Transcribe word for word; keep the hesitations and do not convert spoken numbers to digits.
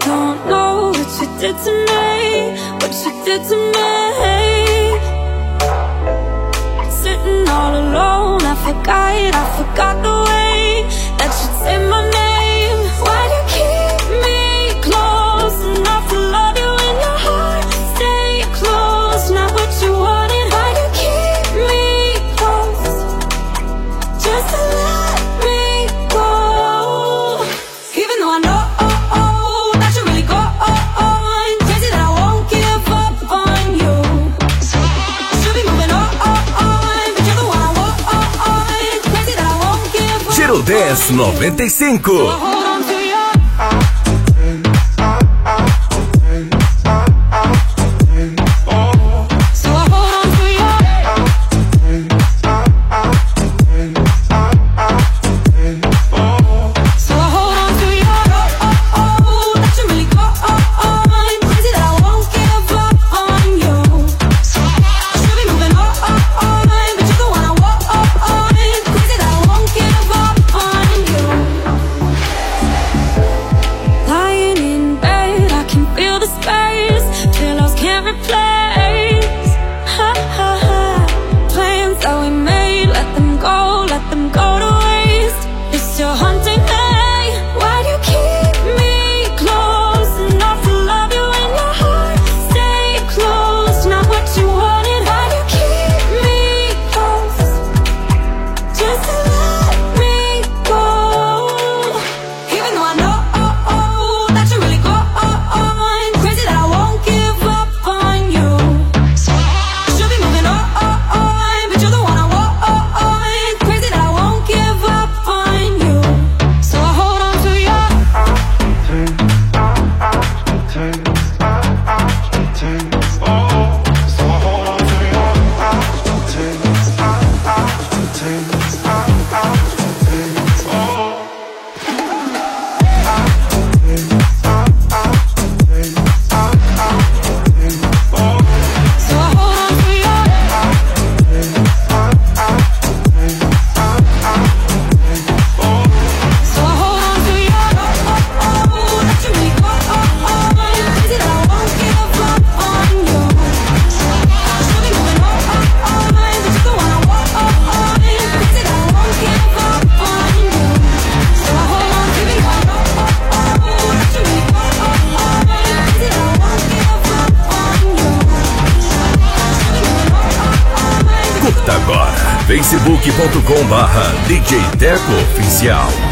don't know what you did to me, what you did to me. Sitting all alone, I forgot, I forgot the way that you say my name. Why do you keep me close enough to love you in your heart? Stay close, not what you wanted. Why do you keep me close, just to let me go? Even though I know that you really go on, crazy that I won't give up on you. Should be moving on, but you're the one I want on, crazy that I won't give up. Giro Dance noventa e cinco. So I hold on to you. Facebook ponto com barra D J Teco Oficial.